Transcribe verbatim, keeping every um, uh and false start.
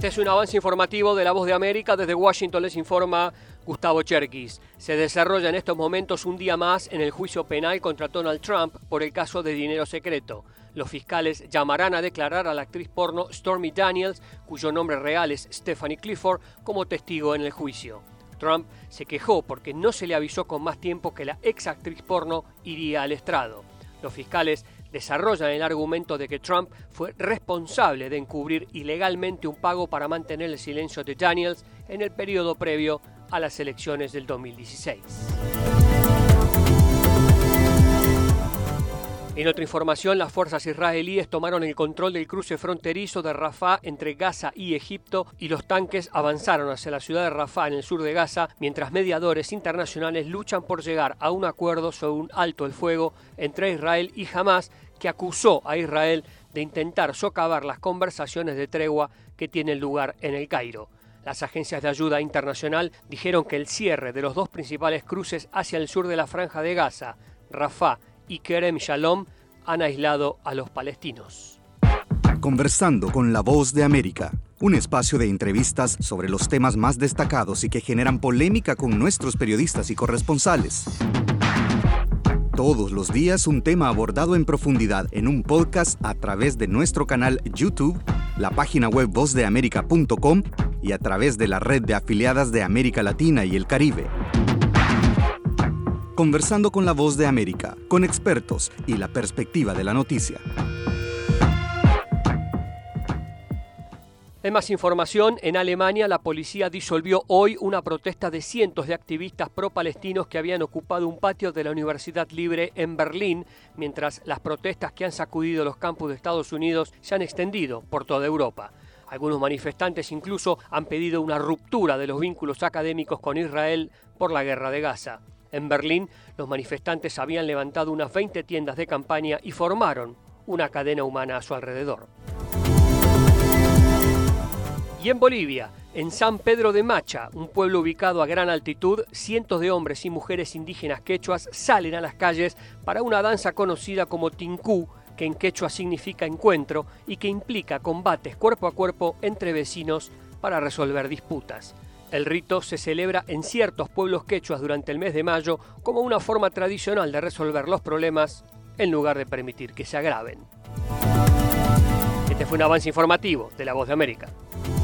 Este es un avance informativo de La Voz de América. Desde Washington les informa Gustavo Cherkis. Se desarrolla en estos momentos un día más en el juicio penal contra Donald Trump por el caso de dinero secreto. Los fiscales llamarán a declarar a la actriz porno Stormy Daniels, cuyo nombre real es Stephanie Clifford, como testigo en el juicio. Trump se quejó porque no se le avisó con más tiempo que la ex actriz porno iría al estrado. Los fiscales desarrollan el argumento de que Trump fue responsable de encubrir ilegalmente un pago para mantener el silencio de Daniels en el periodo previo a las elecciones del dos mil dieciséis. En otra información, las fuerzas israelíes tomaron el control del cruce fronterizo de Rafah entre Gaza y Egipto y los tanques avanzaron hacia la ciudad de Rafah en el sur de Gaza, mientras mediadores internacionales luchan por llegar a un acuerdo sobre un alto el fuego entre Israel y Hamás, que acusó a Israel de intentar socavar las conversaciones de tregua que tienen lugar en el Cairo. Las agencias de ayuda internacional dijeron que el cierre de los dos principales cruces hacia el sur de la franja de Gaza, Rafah y Kerem Shalom, han aislado a los palestinos. Conversando con La Voz de América, un espacio de entrevistas sobre los temas más destacados y que generan polémica con nuestros periodistas y corresponsales. Todos los días un tema abordado en profundidad en un podcast a través de nuestro canal YouTube, la página web voz de américa punto com y a través de la red de afiliadas de América Latina y el Caribe. Conversando con La Voz de América, con expertos y la perspectiva de la noticia. En más información, en Alemania la policía disolvió hoy una protesta de cientos de activistas pro-palestinos que habían ocupado un patio de la Universidad Libre en Berlín, mientras las protestas que han sacudido los campus de Estados Unidos se han extendido por toda Europa. Algunos manifestantes incluso han pedido una ruptura de los vínculos académicos con Israel por la guerra de Gaza. En Berlín, los manifestantes habían levantado unas veinte tiendas de campaña y formaron una cadena humana a su alrededor. Y en Bolivia, en San Pedro de Macha, un pueblo ubicado a gran altitud, cientos de hombres y mujeres indígenas quechuas salen a las calles para una danza conocida como tincú, que en quechua significa encuentro y que implica combates cuerpo a cuerpo entre vecinos para resolver disputas. El rito se celebra en ciertos pueblos quechuas durante el mes de mayo como una forma tradicional de resolver los problemas en lugar de permitir que se agraven. Este fue un avance informativo de La Voz de América.